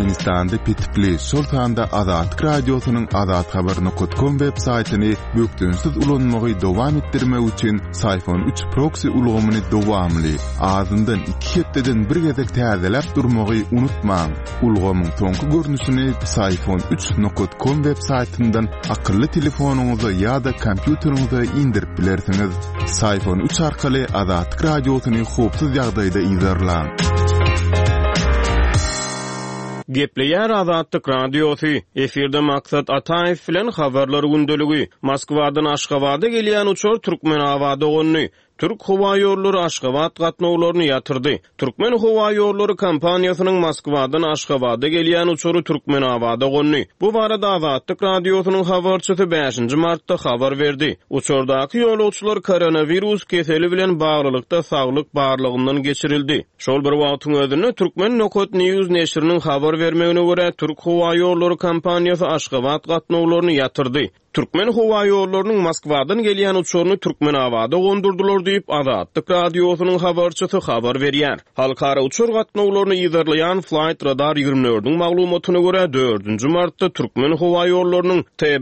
Türkmenistan'da pitipli Sultan'da Azat Radyosu'nun azathaber.com web saytini büktünsiz ulanmagy dowam etdirmek üçin Sayfon 3 proxy ulgamyny dowamly azyndan 2 hepdeden bir gezek täzelep durmagy unutmaň. Ulgamyň soňky görnüşini sayfon3.com web saytyndan akylly telefonuňyza ýa-da kompýuteriňize indirip bilersiňiz. Sayfon 3 arkaly Azat Radyosu'ny hopsuz ýagdaýda izlerläň. Gepleýär Azatlyk Radiosu. Efirde maksat Ataýew bilen habarlar gündöligi. Moskwadan Aşgabat'a gelýän uçur Türkmen awada gonni. Türk Hava Ýolları Aşgabat gatnawlaryny ýatyrdy. Türkmen Hava Ýolları kompaniýasynyň Moskwadan Aşgabat'a gelýän uçury Türkmen awada gonni. Bu barada Azatlyk Radiosynyň habarçysy 5-nji martda habar berdi. Uçurdaky ýolagçylar koronavirus keseli bilen baglykda saglyk barlygyndan geçirildi. Şol bir wagtyň özünde Türkmen Nokot News neşriniň habar vermegine görä Türk Hava Ýolları kompaniýasy Aşgabat gatnawlaryny ýatyrdy. Türkmen Hava Ýollarynyň Moskwadan gelýän uçuryny Türkmen awada gondurdylar diýip Azatlyk Radiosynyň habarçysy habar berýär. Halkara uçur gatnawlaryny ýyzarlayan Flight Radar 24-niň maglumatyna görä 4-nji martda Türkmen Hava Ýollarynyň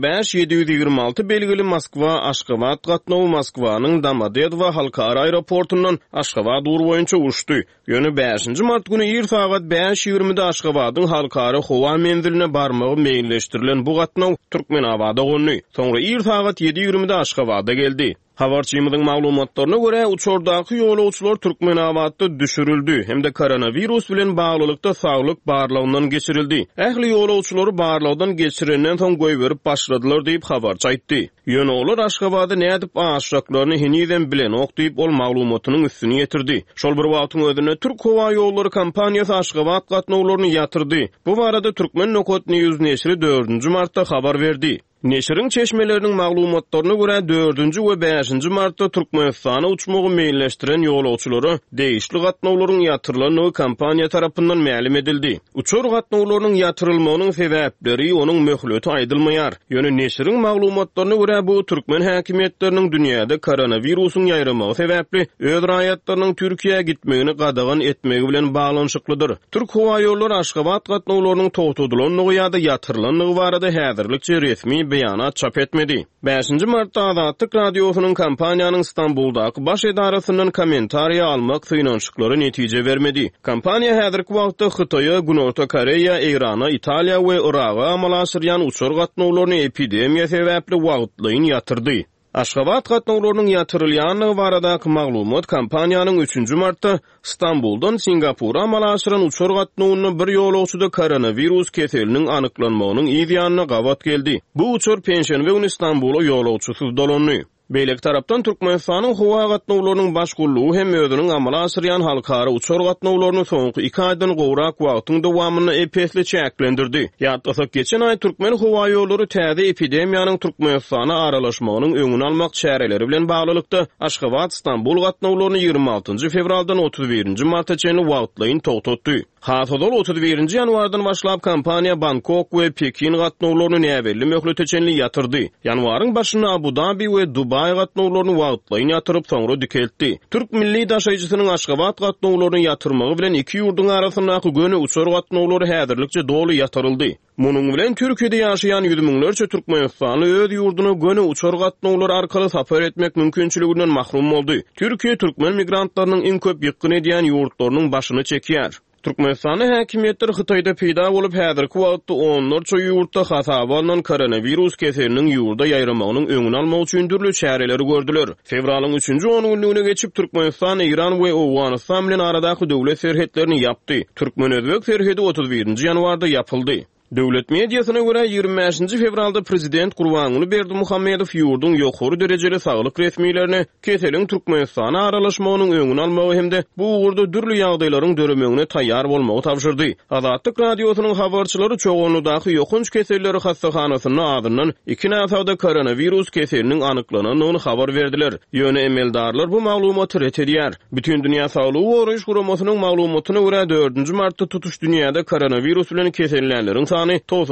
T-5-726 belgili Moskwa Aşgabat gatnawy Moskwanyň Domodedowo halkara aeroportundan Aşgabat ur boýunça uçdy. Ýöne 5-nji mart güni ýer sagat 5:20-de Aşgabatyň halkara howa menziline barmagy meýilleşdirilen bu gatnaw Türkmen awada gonni. Soňra ýer sagat 7:20-de Aşgabat'a geldi. Habarçymyzyň maglumatlaryna görä uçurdaky ýolagçylar Türkmen awada düşürildi hemde koronavirus bilen baglykda saglyk barlygyndan geçirildi. Ähli ýolagçylary barlygdan geçirenden soň goý berip başladylar diýip habarçy aýtdy. Ýöne olar Aşgabatda nädip aşaklaryny hiniden bilen okdyp ol maglumatynyň üstüne ýetirdi. Şol bir wagtyň özünde Türk Hava Ýolları kompaniýasy Aşgabat gatnawlaryny ýatyrdy. Bu barada Türkmen Nokot News neşri 4-nji martda habar berdi. Neşriň çeşmeleriniň maglumatlaryna görä 4-nji we 5-nji martda Türkmenistana uçmagy meýilleşdiren ýolagçylary değişli gatnawlaryň ýatyrylanyny kompaniýa tarapyndan ma'lum edildi. Uçur gatnawlarynyň ýatyrylmagynyň sebäpleri onuň möhleti aýdylmaýar. Ýöne neşriň maglumatlaryna görä bu Türkmen häkimetleriniň dünýäde koronawirusyň ýaýramagy sebäpli öz raýatlarynyň Türkiýe'ye gitmegini gadagan etmegi bilen baglanşyklydyr. Türk Hava Ýolları Aşgabat gatnawlarynyň togtadylanyny ýa-da ýatyrylanyny barada häzirlikçe resmi beýanat çap etmedi. 5-nji martda Azatlyk Radiosynyň kompaniýanyň Istanbuldaky baş edarasyndan kommentariýa almak synaşyklary netije bermedi. Kompaniýa häzirki wagtda Hytaýa, Günorta Koreýa, Irana, Italiýa we Iraga amalaşyrýan uçur gatnawlaryny epidemiýa sebäpli wagtlyň ýatyrdy. Aşgabat gatnawlarynyň ýatyrylýanyny baradaky maglumat kompaniýanyň 3-nji martda Istanbuldan Singapura amalaşyran uçur gatnawyny bir ýolagçyda koronavirus keseliniň anyklanmagynyň ýa-da gawat geldi. Bu uçur Penşenbe günü Istanbula ýolagçysyz dolandy. Beýlek tarapdan Türkmenistanyň howa gatnawlarynyň başgullugy hem özüniň amala asyrýan halkara uçur gatnawlaryny soňky 2 aýdan gowrak wagtyň dowamyny epesli çäklendirdi. Ýa-da geçen aý Türkmen Howa Ýollary täze epidemiýanyň Türkmenistana aralaşmagynyň öňüni almak çäreleri bilen baglykda Aşgabat Istanbul gatnawlaryny 26 fevraldan 31 martaçany wagtlyň togtatdy. Hasodol 31 ýanwardan başlap kompaniýa Bangkok we Pekin gatnawlaryny näwelli möhleteçenli ýatyrdy. Ýanwaryň başyna Abu Dhabi we Dubai gatnawlaryny wagtlyň ýatyryp soňra dikeldi. Türk milli daşaýjysynyň Aşgabat gatnawlaryny ýatyrmagy bilen iki ýurdun arasyndaky göni uçur gatnawlary häzirlikçe doly ýatyryldy. Munyň bilen Türkiýede ýaşaýan ýüzmüňlerçe Türkmenistany öz ýurduny göni uçur gatnawlary arkaly sapar etmek mümkinçiliginden mahrum boldy. Türkiýe türkmen migrantlarynyň iň köp ýykyn edýän ýurtlarynyň başyny çekýär. Türkmenistany häkimetleri Hytaýda peýda bolup häzirki wagtda onlarça ýurtda hasaba alynan koronavirus keseliniň ýurda ýaýramagynyň öňüni almak üçin türlü çäreleri gördüler. Fevralyň 3-nji 10 günlüğüne geçip Türkmenistan, Iran we Awganistan bilen aradaky döwlet serhetlerini ýapdy. Türkmen-Özbek serhedi 31-nji ýanwarda ýapyldy. Döwlet mediasyna görä 25-nji fevralda prezident Gurbanuly Berdimuhammedow ýurdun ýokary derejeli saglyk resmiýlerini keseliň Türkmenistana aralaşmagynyň öňüni almagy hemde bu uğurda dürli ýagdaýlaryň döremegine taýýar bolmagy tapşyrdy. Azatlyk Radiosynyň habarçylary çoğunludaky ýokunç keselleri hastahanasyna adyndan 2 näsawda koronavirus keseliniň anyklanynyny habar berdiler. Ýöne emeldarlar bu maglumaty ret edýär. Bütün dünýä saglygy goraýyş guramasynyň maglumatyna görä 4-nji martda tutuş dünýäde koronavirus bilen kesellenleriň sany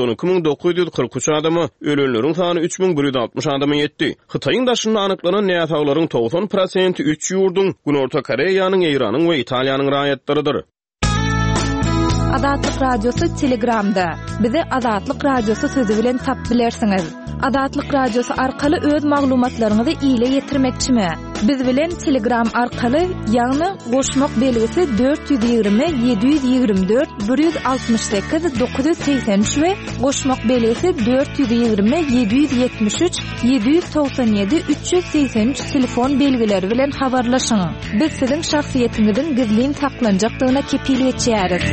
9243 adamy, ölenleriň sany 3160 adamy ýetdi. Hytaýyň daşynda anyklanan näsawlaryň 90% 3 ýurdun, Günorta Koreýanyň, Iranyň we Italiýanyň raýatlarydyr. Azatlyk radiosu Telegramda. Bizi Azatlyk radiosu sözü bilen tap bilersiňiz. Azatlyk radiosu arkaly öz maglumatlaryňyzy ýyla ýetirmekçimi? Biz bilen Telegram arkaly ýagny goşmak belgisi 420 724 168 983 we goşmak belgisi 420 773 797 383 telefon belgileri bilen habarlaşyň. Biz siziň şahsiýetiňizden gizlin saklanjakdygyna kepiliyet edýäris.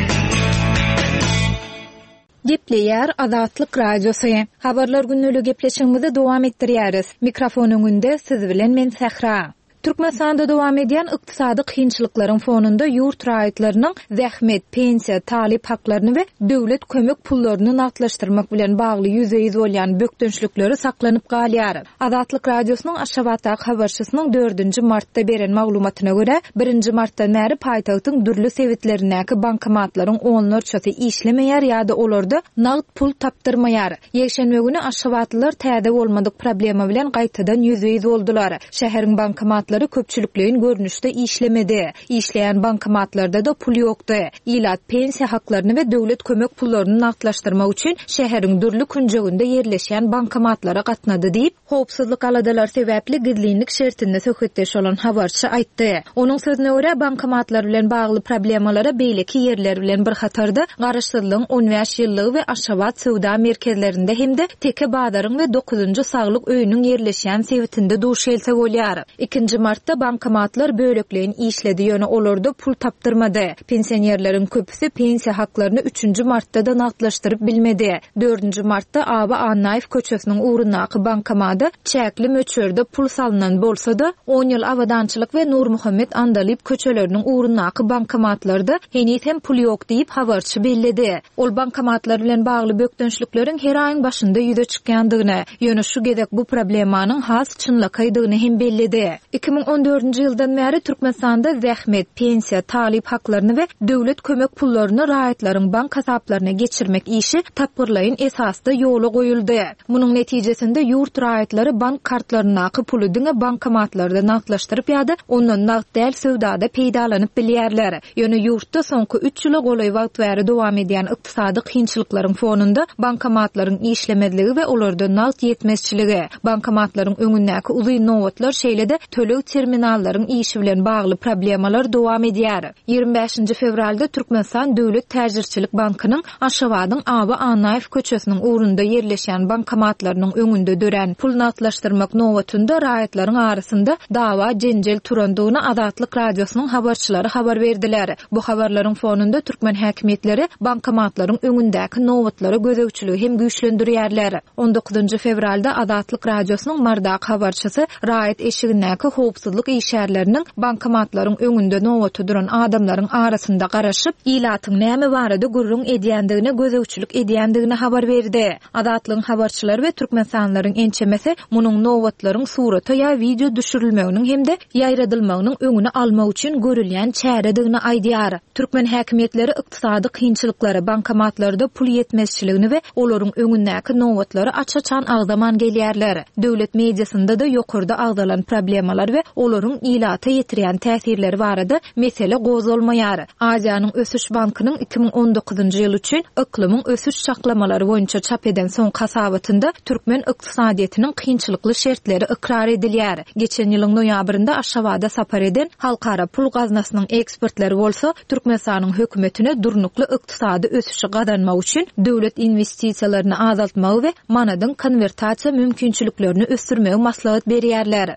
Gepleýär Azatlyk radiosu. Habarlar günnälik gepleşigimizi dowam etdirýäris. Mikrofon öňünde siz bilen men Sahra. Türkmenistanda dowam edýän ykdysady kynçylyklaryň fonunda ýurt raýatlarynyň zähmet, pensiya, talip haklaryny we döwlet kömek pullaryny natlaşdyrmak bilen bagly ýüzeýiz bolýan bökdünçlükleri saklanyp galýar. Azatlyk radiosynyň Aşgabat habarçysynyň 4-nji martda beren maglumatyna görä, 1-nji martdan bäri paýtagtyň dürli sewitlerindäki bankomatlaryň 10-çysy işlemeýär ýa-da olarda nagd pul tapdyrmaýar. Ýekşenbe güni Aşgabatlylar täze bolmadyk problema bilen gaýtadan ýüzeýiz boldular. Şäheriň bankomat köpçülüklerin görünüşde işlemedi. İşleyen bankomatlarda da pul yoktu. İlat pensiya haklarını ve devlet kömek pullarını naqdlaşdırmak için şehrin dürlü künceginde yerleşen bankomatlara gatnadı deyip, howpsuzlyk aladalar sebäpli gizlilik şertinde söhbetdeş olan habarçy aýtdy. Onun sözüne görä bankomatlar bilen bagly problemalara beýleki yerler bilen bir hatarda garaşdyrlygyň 15 ýyllygy we Aşgabat sowda merkezlerinde hemde Teke Badaryň we 9-njy saglyk öýüniň yerleşen sewitinde duş else bolýar. 2 martda bankomatlar böleklerin işledi ýöne olarda pul tapdyrmady. Pensionerlerin köpüsi pensiya haklaryny 3-nji martda da naqdlaşdyryp bilmedi. 4-nji martda Aba Annaýew köçesiniň uğrundaky bankomada çäkli möçörde pul salynan bolsa-da 10 ýyl awadançylyk we Nur Muhammed Andalyp köçeleriniň uğrundaky bankomatlarda henüz hem pul ýok diýip habarçy belledi. Ol bankomatlar bilen bagly bökdünçlikleriň her aýyň başynda ýüze çykýandygyny, ýöne şu gedek bu problemanyň has çynlakaýdygyny hem belledi. 2014-nji ýyldan bäri Türkmenistanda zähmet, pensiya, talip haklaryny we döwlet kömek pullaryny raýatlaryň bank hasaplaryna geçirmek işi tapgyrlaýyn esasda ýola goýuldy. Munyň netijesinde ýurt raýatlary bank kartlarynyň puly diňe bankomatlarda naqdlaşdyryp ýa-da ondan naqd däl sowdada peýdalanyp bilýärler. Ýöne ýurtda soňky 3 ýyla golay wagt bäri dowam edýän ykdysady kynçylyklaryň fonunda bankomatlaryň işlemedligi we olarda naqd ýetmezçiligi, bankomatlaryň öňündäki uzy nowatlar şeýlede töleg terminallaryň işi bilen bagly problemalar dowam edýär. 25-nji fevralda Türkmenistan Döwlet Täjirçilik Bankynyň Aşgabatyň Aba Annaýew köçesiniň uğrunda yerleşen bankomatlarynyň öňünde dören pul naqdlaşdyrmak nowatynda raýatlaryň arasynda dawa jenjel turandygyny Azatlyk radiosynyň habarçylary habar berdiler. Bu habarlaryň fonunda türkmen häkimetleri bankomatlaryň öňündäki nowatlary gözegçiligi hem güýçlendirýärler. 19-njy fevralda Azatlyk radiosynyň Mardak habarçysy raýat eşigindäki howpsuzlyk işärleriniň bankomatlaryň öňünde nowaty duran adamlaryň arasynda garaşyp, ilatyň näme barada gurrun edýändigine gözegçilik edýändigine habar berdi. Azatlygyň habarçylary we türkmensanlaryň ençemesi munyň nowatlaryň suraty ýa video düşürilmeginiň hemde ýaýradylmagynyň öňüni almak üçin görülýän çäredigini aýdýar. Türkmen häkimetleri ykdysady kynçylyklary, bankomatlarda pul ýetmezçiligini we olaryň öňündäki nowatlary açaçan agdaman gelýärler. Döwlet mediasynda da ýokurda agdalan problemalar we olaryň ilata ýetirýän täsirleri barada mesele gozulmaýar. Aziýanyň Ösüş Bankynyň 2019-njy ýyl üçin iklimiň ösüş şaklamalary boýunça çap eden soň hasabatynda türkmen ykdysadyetiniň kynçylykly şertleri ikrar edilýär. Geçen ýylyň noýabrynda Aşgabada sapar eden halkara pul gaznasynyň ekspertleri bolsa, Türkmenistanyň hökümetine durnukly ykdysady ösüşi gadanmak üçin döwlet investisiýalaryny azaltmagy we manadyň konvertasiýa mümkinçiliklerini ösdürmegi maslahat berýärler.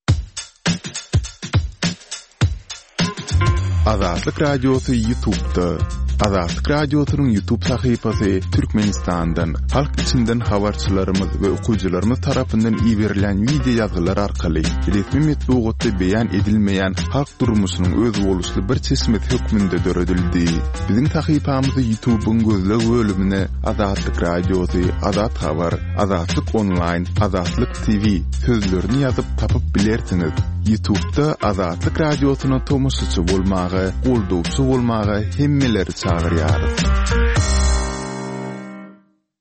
Azatlyk radiosu YouTube'da. Azatlyk radiosynyň YouTube sahypasy Türkmenistandan, halk içinden habarçylarymyz we okuwçylarymyz tarapyndan ýiberilen video ýazgylar arkaly resmi metbuatda beýan edilmeýän halk durmuşynyň öz boluşly bir çeşmet hökmünde döredildi. Biziň sahypamyzy YouTube'un gözleg bölümine Azatlyk radiosu, Azat habar, Azatlyk online, Azatlyk TV sözlerini ýazyp tapyp bilersiňiz. YouTube'da Azatlyk radiosyna tomoşaçy bolmagy, goldowçy bolmagy hemmeleri çagyrýar.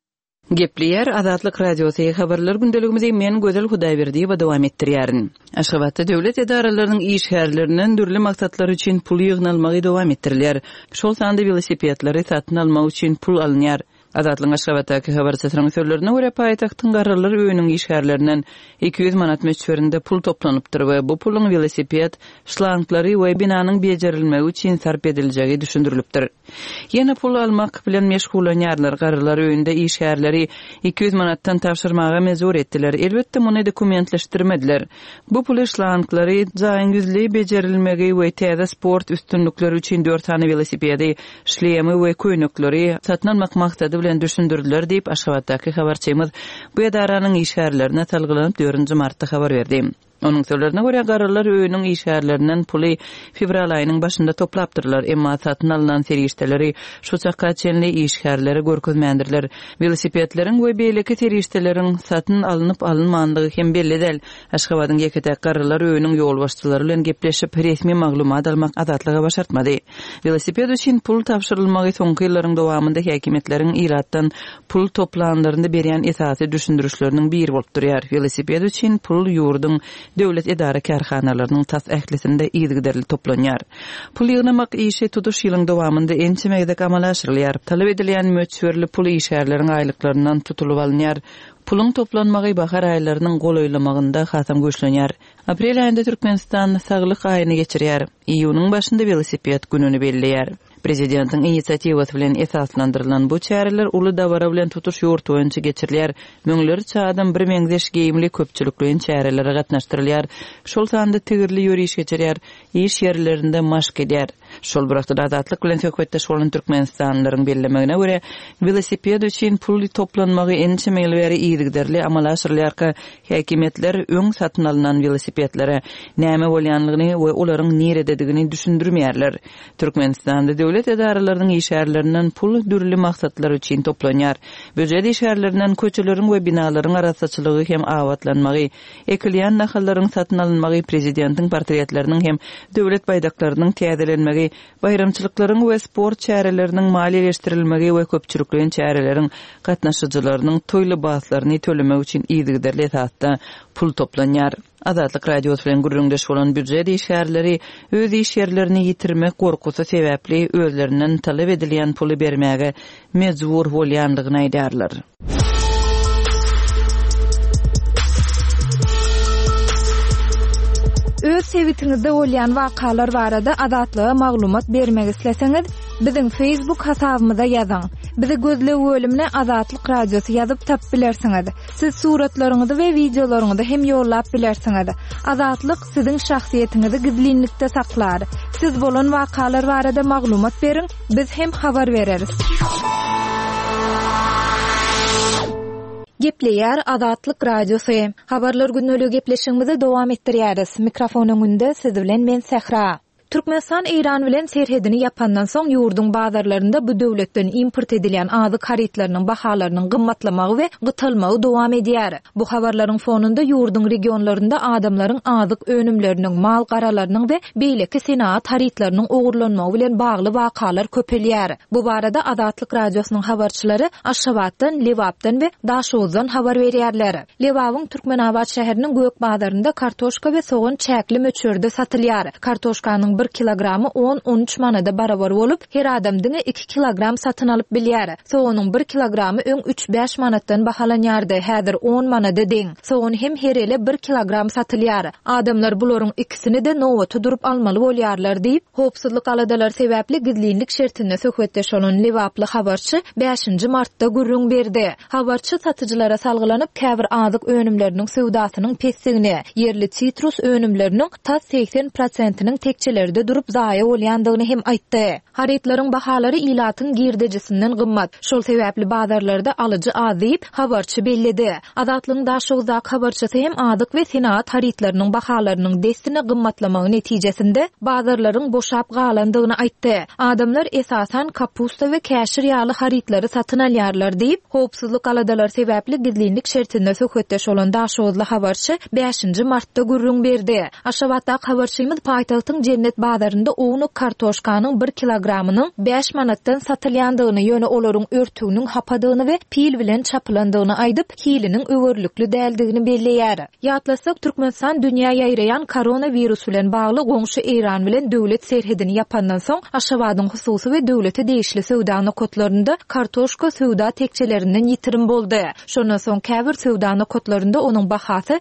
Gepleyer Azatlyk Radiosu habarlar gündeligimizi men Gözel Hudaýberdi we dowam etdirýärin. Aşgabatda döwlet edaralarynyň işgärlerinden dürli maksatlar üçin pul ýygnalmagy dowam etdirilýär. Şol sanda velosipedleri satyn almak üçin pul alınýar. Azatlyň Aşgabatdaky habar transferlerine görä paýtagtyň gararlar öýüniň işgärlerinden 200 manat meçberinde pul toplanypdyr we bu pulun velosiped şlanglary we binanyň bejerilmegi üçin sarp ediljegi düşündirilipdir. Ýene pul almak bilen meşgulanýarlar gararlar öýünde işgärleri 200 manattan tapşyrmaga mezur etdiler. Elbetde muny dokumentleşdirmediler. Bu pul şlanglary jaýyn güzli bejerilmegi we täze sport üstünlükleri üçin 4 tane velosipedi, şlemi we köýnekleri satyn almak maksady bilen düşündirdiler diýip Aşgabatdaky habarçymyz bu edaranyň işgärlerine talgylanyp 4 martda habar berdi. Onun sözlerine göre gararlar öýüniň işgärlerinden puly fevral aýynyň başynda toplapdyrlar, emma satyn alynan serişdeleri şu çakka çenli işgärleri görkezmändirler. Velosipedleriň we beýleki serişdeleriň satyn alınıp alınmandygy hem belli del. Aşgabatyň ýeketek gararlar öýüniň ýol başçylary bilen gepleşip resmi maglumat almak azatlyga başartmady. Velosiped üçin pul tapşyrylmagy soňky ýyllaryň dowamında häkimetleriň iratdan pul toplananlarynda berýän esasy düşündürüşleriniň biri bolup durýar. Velosiped üçin pul ýurdun döwlet edara karhanalarının tas ählisinde ýygyderli toplanýar. Pul ýygnamak işi tutuş ýylyň dowamında ençimegde amala aşyrylýar. Talap edilýän möçberli pul işgärleriň aýlyklaryndan tutulup alınýar. Pulun toplanmagy bahar aýlarynyň golaýlamagynda hasam göçlenýär. Aprel aýynda Türkmenistan saglyk aýyny geçirýär. Iýunyň başynda velosiped gününi belleýär. Prezidentiň initsiatywasy bilen esaslandyrylan bu çäreler uly dawara bilen tutuş ýurt boýunça geçirilýär. Müňlerçe adam bir meňzeş geyimli köpçülikli çärelere gatnaşdyrylýar. Şol sanda tigirli ýöriş geçirýär, iş ýerlerinde maşk edýär. Şol burakda azatlyk bilen söhbetde şolun Türkmenistanlaryň bellemegine görä velosiped üçin pul toplanmagy ençe meýilbäri ýygyderli amala aşyrylýar ki, häkimetler öň satyn alynan velosipedlere näme bolýanlygyny we olaryň nerededigini düşündirmeýärler. Türkmenistanda döwlet edaralarynyň işgärlerinden pul dürli maksatlar üçin toplanýar. Böjek işgärlerinden köçeleriň we binalaryň arasaçylygy hem awatlanmagy, ekilýän nahallaryň satyn alynmagy, prezidentiň portretleriniň hem döwlet baýdaklarynyň täzelenmegi, bayramçylyklaryň we sport çäreleriniň maliýeleşdirilmegi we köpçülikli çäreleriň gatnaşyjylarynyň toýly baslaryny tölemek üçin ýygyderli esasda pul toplanýar. Azatlyk Radiosu bilen gurrundaş bolan büdjet işgärleri öz iş ýerlerini ýitirmek gorkusy sebäpli özlerinden talap edilýän puly bermäge mejbur bolýandygyny aýdarlar. Öz sevitiňizde bolýan wakalar barada azatlyga maglumat bermek isleseňiz, biziň Facebook hasabymyza ýazyň. Bizi gözle bölümine Azatlyk Radiosu ýazyp tap bilersiňiz. Siz suratlaryňyzy we videolaryňyzy hem ýollap bilersiňiz. Azatlyk siziň şahsiýetiniňizi gizlinlikde saklar. Siz bolan wakalar barada maglumat beriň, biz hem habar bereriz. Gepleýär Azatlyk Radiosu. Habarlar günnälik gepleşigimizi dowam etdirýäris. Mikrofonyň önünde siz bilen men Sehra. Türkmenistan İran bilen serhedini yapandan soň ýurdun bazarlarynda bu döwletden import edilýän azyk haritlarynyň bahalarynyň gymmatlamagy we gytylmagy dowam edýär. Bu habarlaryň fonunda ýurdun regionlarynda adamlaryň azyk önümleriniň, mal garalarynyň we beýleki senaat haritlarynyň ogurlanmagy bilen bagly wakalar köpelýär. Bu barada Azatlyk Radiosynyň habarçylary Aşgabatdan, Lewapdan we Daşowdan habar berýärler. Lewawyň Türkmenabad şäheriniň Gök bazarynda kartoşka we soğan çäkli möçberde satylýar. Kartoşkanyň 1 kilogramy 10-13 manada barabar bolup, her adamdyň 2 kilogram satyn alyp bilýär. Soğanyň 1 kilogramy öň 3-5 manatdan bahalanýardy. Häzir 10 manada deň. Soğan hem her ele 1 kilogram satylýar. Adamlar bularyň ikisini de nowata durup almaly bolýarlar diýip, howpsuzlyk aladalar sebäpli gizlinlik şertinde söhbetdeş bolan Lewaply habarçy 5 martda gurrun berdi. Habarçy satyjylara salgylanyp käbir azyk önümleriniň sowdasynyň pessigini, yerli sitrus önümleriniň ta 80%-iniň tekçeleri de durup zaýa bolýandygyny hem aýtdy. Haritlaryň bahalary ilatyň girdejisinden gymmat. Şol sebäpli bazarlarda alyjy az diýip habarçy bellidi. Azatlygyň Daşowdak habarçysy hem azyk we senaat haritlarynyň bahalarynyň destini gymmatlamagy netijesinde bazarlaryň boşap galandygyny aýtdy. Adamlar esasan kapusta we käşir ýaly haritlary satyn alýarlar diýip, howpsuzlyk aladalar sebäpli gizlinlik şertinde söhbetdeş bolan Daşowdly habarçy 5 martda gurrun berdi. Aşgabatda habarçymyz paýtagtyň Cennet bazarynda ownuk kartoşkanyň 1 kilogramynyň 5 manatdan satylýandygyny, ýöne olaryň örtüginiň hapadygyny we pil bilen çapylandygyny aýdyp, hiliniň öwürlükli däldigini belleýär. Ýatlasak, Türkmenistan dünýä ýaýrayan koronavirus bilen bagly goňşy Iran bilen döwlet serhedini ýapandan soň Aşgabatyň hususy we döwleti değişli söwda nokatlarynda kartoşka söwda tekçelerinden ýitirim boldy. Şondan soň käbir söwda nokatlarynda onuň bahasy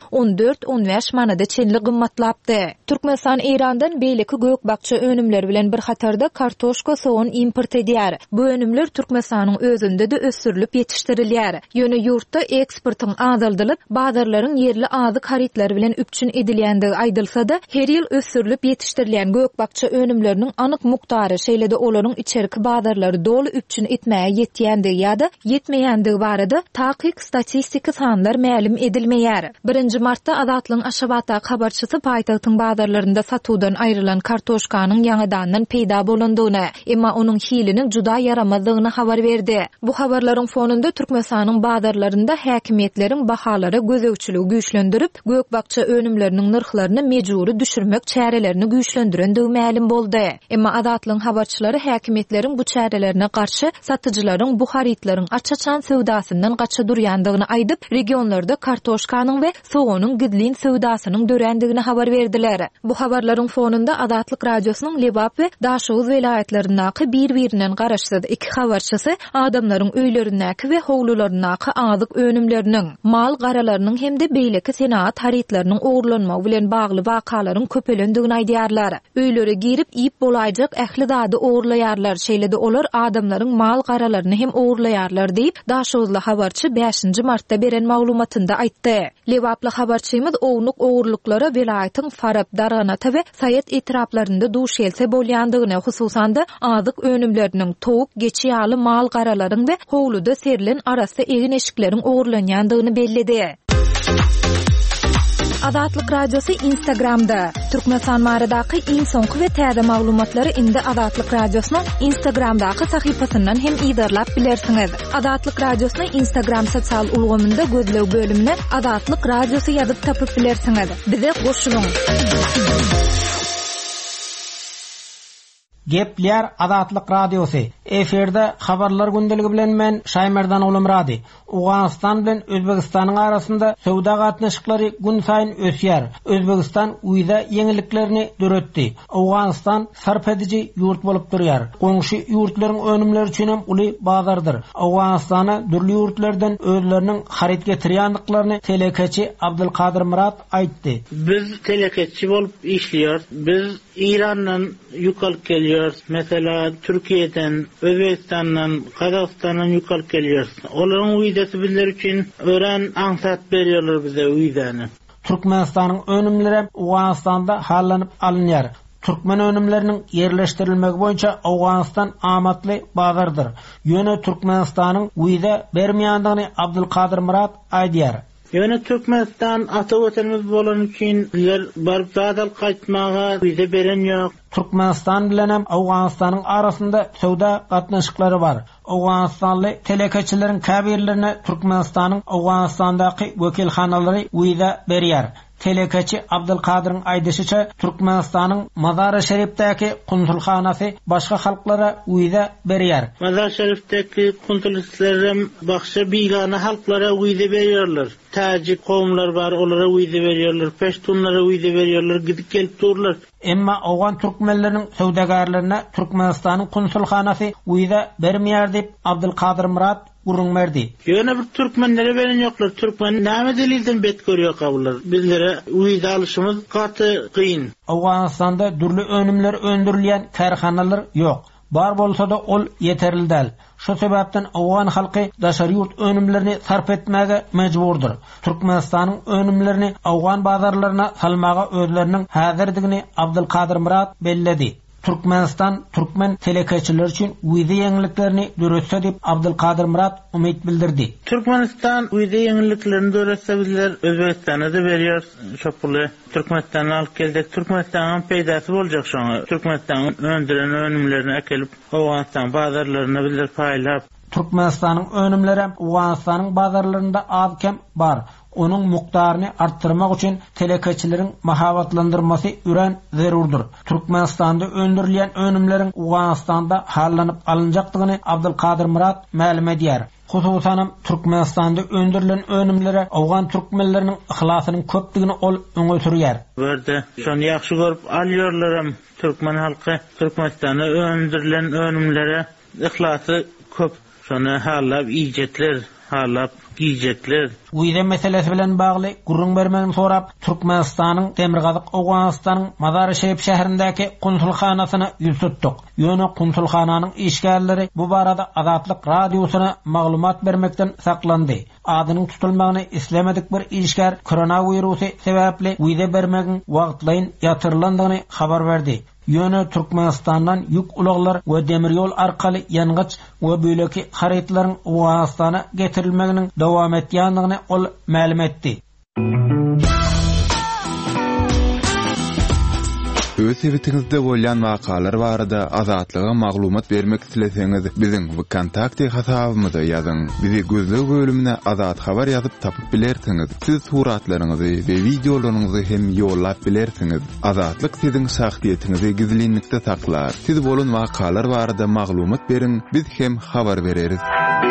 14-15 manada çenli gymmatlapdy. Türkmenistan Irandan beýleki gökbakça önümleri bilen bir hatarda kartoşka soğun import edýär. Bu önümler Türkmenistanyň özünde de ösürilip yetiştirilýär. Ýöne ýurtda eksportyň azaldylyp, bazarlaryň yerli azyk haritleri bilen üpçün edilýändigi aýdylsa-da, her ýyl ösürilip yetiştirilýän gökbakça önümleriniň anyk muktary şeýle-de olaryň içerki bazarlary dolu üpçün etmäge ýetýändigi ýa-da ýetmeýändigi barada takyk statistika sanlar ma'lum edilmeýär. 1 martda Azatlyň Aşgabat habarçysy paýtagtyň bazarlarynda satuwdan aýrylan kartoşkanyň ýangydan peýda bolandygyny, emma onuň hiliniň juda ýaramazdygyny habar berdi. Bu habarlaryň fonunda Türkmenistanyň bazarlarynda häkimetleriň bahalary gözegçiligi güýçlendirip, gökbakça önümleriniň narhlaryny mejburi düşürmek çärelerini güýçlendirendigi ma'lum boldy. Emma Azatlyň habarçylary häkimetleriň bu çärelerine garşy satyjylaryň bu haritlaryň açaçan söwdasyndan gaça durýandygyny aýdyp, regionlarda kartoşkanyň we soğanyň gidlin söwdasynyň dörendigini habar berdiler. Bu habarlaryň fonunda Azatlyk radiosynyň Lebap we Daşowuz vilayetlerindäki bir-birinden garaşsyz iki habarçysy adamlaryň öýlerindäki we howlularyndaky azyk önümleriniň, mal garalarynyň hemde beýleki senat haritlarynyň ogurlanmagy bilen bagly wakalaryň köpelendigini aýdýarlar. Öýlere girip ip bolaýjak ähli zady ogurlaýarlar, şeýle-de olar adamlaryň mal garalaryny hem ogurlaýarlar diýip Daşowuzly habarçy 5 martda beren maglumatynda aýtdy. Lebaply habarçymyz ownuk ogurluklara welaýatyň Farab, Darganata we Sayet etraplarynda duş else bolýandygyny, hususan da azyk önümleriniň towuk, geçi ýaly mal garalaryň we howluda serilen arasy egin eşikleriň ogurlanýandygyny belledi. Azatlyk radiosu Instagramda. Türkmenistan maradaky iň soňky we täze maglumatlary indi Azatlyk radiosynyň Instagramdaky sahypasyndan hem ýydarlap bilersiňiz. Azatlyk radiosynyň Instagram sosial ulgamynda gözlew bölümine Azatlyk radiosu ýazyp tapyp bilersiňiz. Bize goşulyň. Gepler Azatlyk radiosu. Eferde habarlar gündeligi bilen men Şaýmerdan Ulumrady. Awganistan bilen Özbegistanyň arasynda söwda gatnaşyklary gün saýyn ösýär. Özbegistan uýda ýeňiliklerini döretdi. Awganistan sarp edici ýurt bolup durýar. Goňşy ýurtlaryň önümleri üçin hem uly bazardyr. Awganistana dürli ýurtlardan özleriniň harit getirýändiklaryny telekeçi Abdulkadir Murat aýtdy. Biz telekeçi bolup işliýär. Biz İrandan ýukalyp gelýär. Mesela Türkiýeden, Özbegistandan, Kazakstandan ýukalyp gelýär. Olaryň uýdasy bizler üçin ören aňsat berýärler bize uýdany. Türkmenistanyň önümleri Awganistanda hallanyp alınýar. Türkmen önümlerinin yerleştirilmegi boýunça Awganistan amatly bazardyr. Ýöne Türkmenistanyň uýda bermeýändigini Abdulkadir Murat aýdýar. Ýöne Türkmenistan ata-watanymyz bolan üçin bizler baryp zadal gaýtmaga bize beren ýok. Türkmenistan bilen hem Awganistanyň arasynda söwda gatnaşyklary bar. Awganistanly telekeçileriň käbirlerine Türkmenistanyň Awganistandaky wekilhanalary uýda berýär. Telekeçi Abdulkadir'in aýdysyça Türkmenistanyň Mazar-ı Şerifdäki konsulhanasy başga halklara uýda berýär. Mazar-ı Şerifdäki konsulhatlary başga bigana halklara uýda berýärler. Tajik kowmlar bar, olara uýda berýärler, Peştunlara uýda berýärler, gidip gelip durlar. Emma Awgan türkmenläriniň söwdagärlerine Türkmenistanyň konsulhanasy uýda bermeýär diýip Abdulkadir Murat urun berdi. Ýöne bir türkmenlere beren ýoklar. Türkmen näme delilden bet görýär kabullar. Bizlere uýda alışymyz gaty kyn. Awganistanda dürli önümler öndürilýän karhanalar ýok. Bar bolsa da ol yeterli däl. Şu sebäpden Awgan halky daşary ýurt önümlerini sarp etmäge mejburdur. Türkmenistanyň önümlerini Awgan bazarlaryna salmaga özleriniň häzirdigini Abdulkadir Murat belledi. Türkmenistan Türkmen telekeçiler üçin uýda ýeňiliklerini döretse diýip Abdulkadir Murat umyt bildirdi. Türkmenistan uýda ýeňiliklerini döretse bizler Özbegistana da berýär. Şoply Türkmenistandan alyp geldik. Türkmenistanyň peýdasy boljak şoňa. Türkmenistanyň öndüren önümlerini äkelip Awganistan bazarlaryna bizler paýlap. Türkmenistanyň önümleri Awganistanyň bazarlarynda az kem bar. onun mukdaryny arttırmak üçin telekeçilerin mahabatlandyrmasy üren zerurdur. Türkmenistanda öndürilen önümlerin Uganistanda hallanyp alınjakdygyny Abdulkadir Murat ma'lum edýär. Hususan Türkmenistanda öndürilen önümlere Awgan türkmenlerinin ihlasynyň köpdigini ol öňe sürýär. Berde şonu ýaxşy görüp alýarlarym. Türkmen halky Türkmenistanda öndürilen önümlere ihlasy köp. Şonu hallap ijetler, hallap giyecekler. Uyda meselesi bilen bagly gurrun bermeni sorap Türkmenistanyň Demirgazyk Awganistanyň Mazar-ı-Şerif şäherindäki konsulxanasyna ýüz tutdyk. Ýöne konsulxananyň işgärleri bu barada Azatlyk radiosyna maglumat bermekden saklandy. Adynyň tutulmagyny islemedik bir işgär koronavirusy sebäpli uyda bermegin wagtlaýyn ýatyrlandygyny habar berdi. Ýöne Türkmenistandan ýük ulaglar we demir ýol arkaly ýangyç we böleki haritlaryň Awganistana getirilmeginiň dowam etýändigini ol ma'lum etdi. Öz evitinizde bolýan wakalar barada azatlyga maglumat bermek isleseňiz biziň kontakty hasabymyza ýazyň. Bizi gözlegi bölümine azat habar ýazyp tapyp bilersiňiz. Siz suratlaryňyzy we videolaryňyzy hem ýollap bilersiňiz. Azatlyk siziň şahsiýetinizi gizlinlikde saklar. Siz bolan wakalar barada maglumat beriň, biz hem habar bereriz.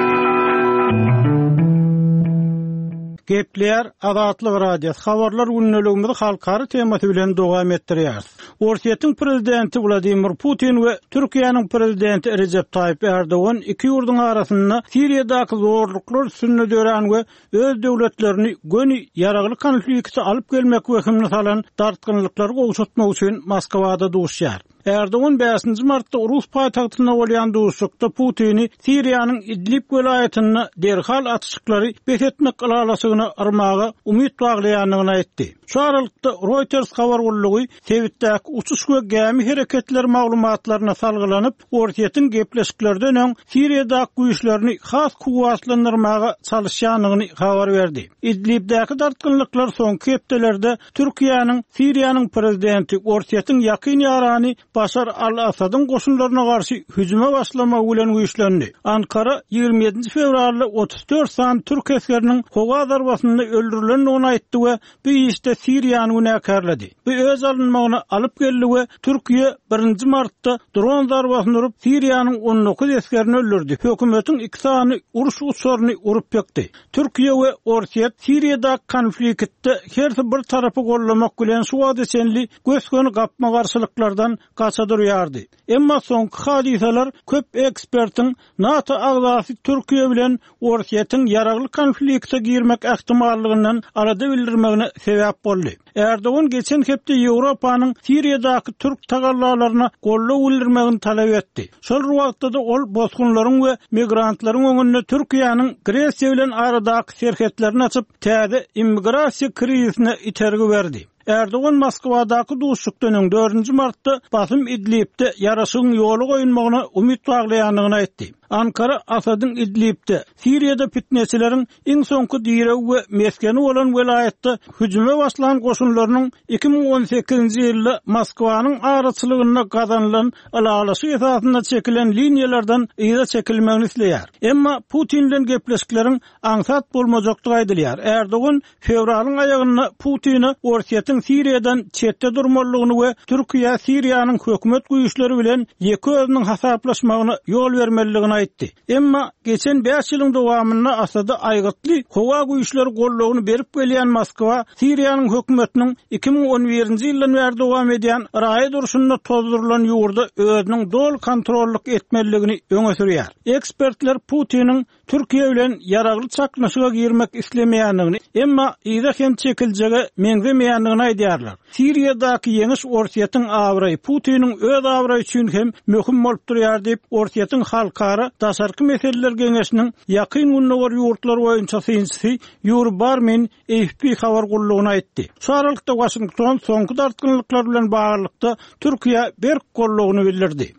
Gepler Azatlyk radiosu habarlar günneligimizi halkary temasy bilen dowam etdirýär. Orsiýetiň prezidenti Vladimir Putin we Türkiýanyň prezidenti Recep Tayyip Erdogan iki ýurduň arasynda Siriýadaky zorluklar üstünde dören we öz döwletlerini göni ýaragly konflikti alyp gelmek wekimini salan dartgynlyklary gowşatmak üçin Moskwada duşýar. Erdogan 5 martda Rus paýtagtyna bolýan duşlukda Putini Siriýanyň Idlib welaýatyna derhal atışyklary betetmek alalasygyny armaga umyt baglaýanyny aýtdy. Şu aralykda Reuters habar gullugy Tewitdäki uçuş we gemi hereketleri maglumatlaryna salgylanyp, orsiýetiň gepleşiklerden öň Siriýadaky güýçlerini has kuwatlandyrmaga çalışýanyny habar berdi. Idlibdäki dartgynlyklar soňky hepdelerde Türkiýanyň Siriýanyň prezidenti orsiýetiň ýakyn ýarany Başar al-Asadyň goşunlaryna garşy hüjüme başlama bilen güýçlendi. Ankara 27 fevralda 34 san türk eskeriniň howa darbasyny öldürilendigini aýtdy we bu işde Siriýany günäkärledi. Bu öz alınmagyny alyp geldi we Türkiýe 1 martda dron darbasyny urup Siriýanyň 19 eskerini öldürdi. Hökümetiň iki sany uruş uçuryny urup ýekdi. Türkiýe we Orsiýet Siriýada konfliktde her bir tarapy gollamak bilen suwat esenli göskön gapma garşylyklardan kaçadyrýardy. Emma soňky hadisalar köp ekspertiň NATO agzasy Türkiýe bilen Orsiýetiň ýaragly konfliktde girmek ähtimallygynyň arada bildirmegine sebäp boldy. Erdogan geçen hepde Ýewropanyň Siriýadaky türk tagallalaryna gollap bildirmegini talap etdi. Şol wagtda da ol bosgunlaryň we migrantlaryň öňünde Türkiýanyň Gresiýa bilen aradaky serhetlerini açyp täze immigrasiýa krizine itergi berdi. Erdogan Moskwadaky duşlukdan 4 martda basym Idlibde ýaraşygyň ýoly goýunmagyna umyt baglaýanyny aýtdy. Ankara Asadyň Idlibde Siriýada fitneçileriň iň soňky diregi we meskeni bolan welaýatda hüjüme başlanan goşunlarynyň 2018-nji ýylda Moskwanyň araçylygyna gazanylan alalasy esasynda çekilen liniýalardan ýa çekilmegini isleýär. Emma Putin bilen gepleşikleriň aňsat bolmajakdygy aýdylýar. Erdogan fevralyň aýagyna Putini Orsiýetiň Siriýadan çetde durmalygyny we Türkiýe Siriýanyň hökümet güýçleri bilen ýeki özüniň hasaplaşmagyna ýol bermeligini aýtdy. Emma geçen 5 ýylyň dowamynda Asada aýgytly howa güýçleri gollagyny berip gelýän Moskwa Siriýanyň hökümetiniň 2011-nji ýyldan beri dowam edýän raýat uruşunda tozdurulan ýurda özüniň dol kontrollyk etmeligini öňe sürýär. Ekspertler Putiniň Türkiýe bilen ýaragly çaknaşyga girmek islemeýändigini, emma ýa hem çekiljege meňzemeýändigini aýdýarlar. Siriýadaky ýeňiş Orsiýetiň awraý Putiniň öz awraý üçin hem möhüm bolup durýar diýip Orsiýetiň halkara daşarky meseleler geňeşiniň ýakyn günler ýurtlar boýunça synçysy Ýuri Barmin AFP habar gullugyna aýtdy. Şu aralykda Washington soňky dartgynlyklar bilen baglykda Türkiýe berk gollugyny bildirdi.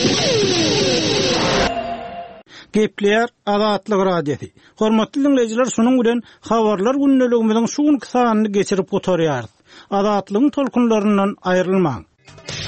Gepler Azatlyk radiosu. Hormatly dinleyijiler, şunuň bilen habarlar günneligimiziň şu sanyny geçirip oturýar. Azatlygyň tolkunlaryndan aýrylmaň.